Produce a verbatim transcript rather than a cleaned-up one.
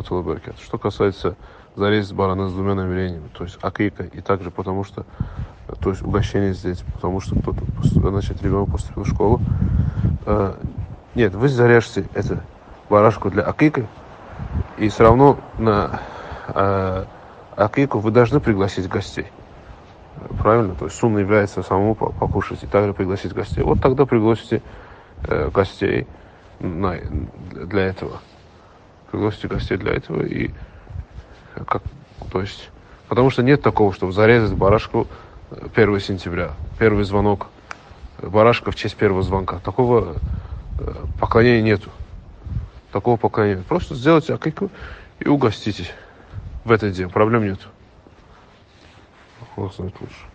рахматуллахи ва баракатух. Что касается зарезать барана с двумя намерениями, то есть акика, и также потому что, то есть угощение здесь, потому что кто-то, значит, ребенок поступил в школу. Э, нет, вы зарежете это барашку для акика, и все равно на э, акику вы должны пригласить гостей. Правильно? То есть сунна является самому покушать и также пригласить гостей. Вот тогда пригласите э, гостей на, для этого. Пригласите гостей для этого и как, то есть, потому что нет такого, чтобы зарезать барашку первого сентября, первый звонок барашка в честь первого звонка. Такого э, поклонения нету. Такого поклонения. Просто сделайте акику и угоститесь в этот день. Проблем нету. Allah знает лучше.